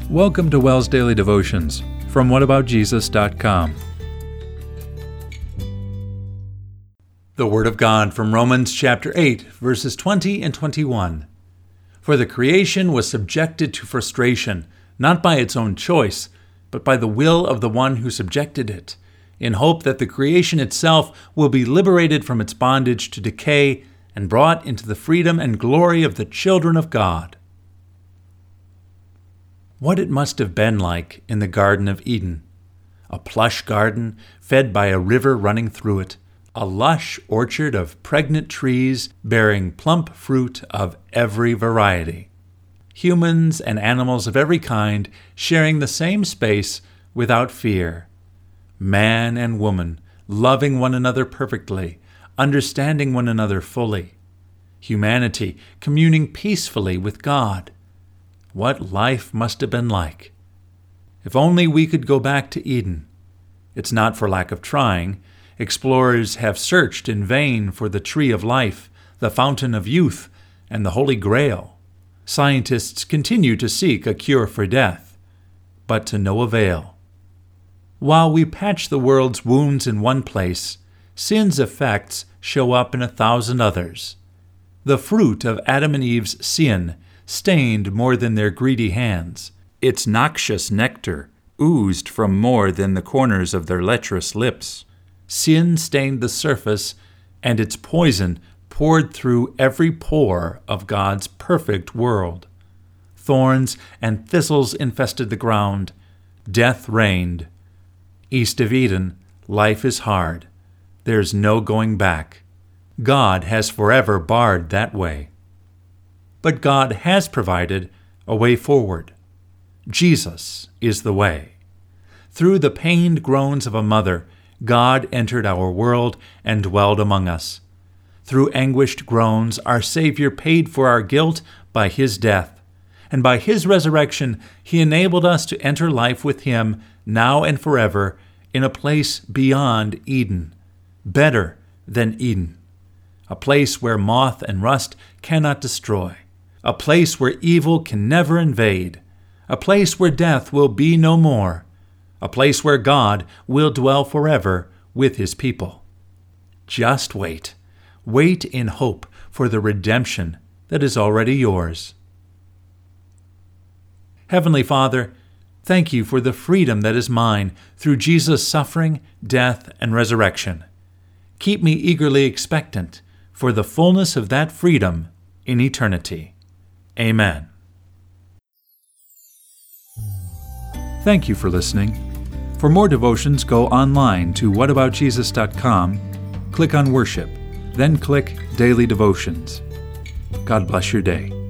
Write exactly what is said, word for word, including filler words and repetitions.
Welcome to Wells Daily Devotions from what about jesus dot com. The Word of God from Romans chapter eight, verses twenty and twenty-one. For the creation was subjected to frustration, not by its own choice, but by the will of the one who subjected it, in hope that the creation itself will be liberated from its bondage to decay and brought into the freedom and glory of the children of God. What it must have been like in the Garden of Eden. A plush garden fed by a river running through it, a lush orchard of pregnant trees bearing plump fruit of every variety. Humans and animals of every kind sharing the same space without fear. Man and woman loving one another perfectly, understanding one another fully. Humanity communing peacefully with God. What life must have been like. If only we could go back to Eden. It's not for lack of trying. Explorers have searched in vain for the tree of life, the fountain of youth, and the Holy Grail. Scientists continue to seek a cure for death, but to no avail. While we patch the world's wounds in one place, sin's effects show up in a thousand others. The fruit of Adam and Eve's sin stained more than their greedy hands. Its noxious nectar oozed from more than the corners of their lecherous lips. Sin stained the surface, and its poison poured through every pore of God's perfect world. Thorns and thistles infested the ground. Death reigned. East of Eden, life is hard. There's no going back. God has forever barred that way. But God has provided a way forward. Jesus is the way. Through the pained groans of a mother, God entered our world and dwelled among us. Through anguished groans, our Savior paid for our guilt by His death, and by His resurrection, He enabled us to enter life with Him now and forever in a place beyond Eden, better than Eden, a place where moth and rust cannot destroy, a place where evil can never invade, a place where death will be no more, a place where God will dwell forever with His people. Just wait. Wait in hope for the redemption that is already yours. Heavenly Father, thank You for the freedom that is mine through Jesus' suffering, death, and resurrection. Keep me eagerly expectant for the fullness of that freedom in eternity. Amen. Thank you for listening. For more devotions, go online to what about jesus dot com, click on Worship, then click Daily Devotions. God bless your day.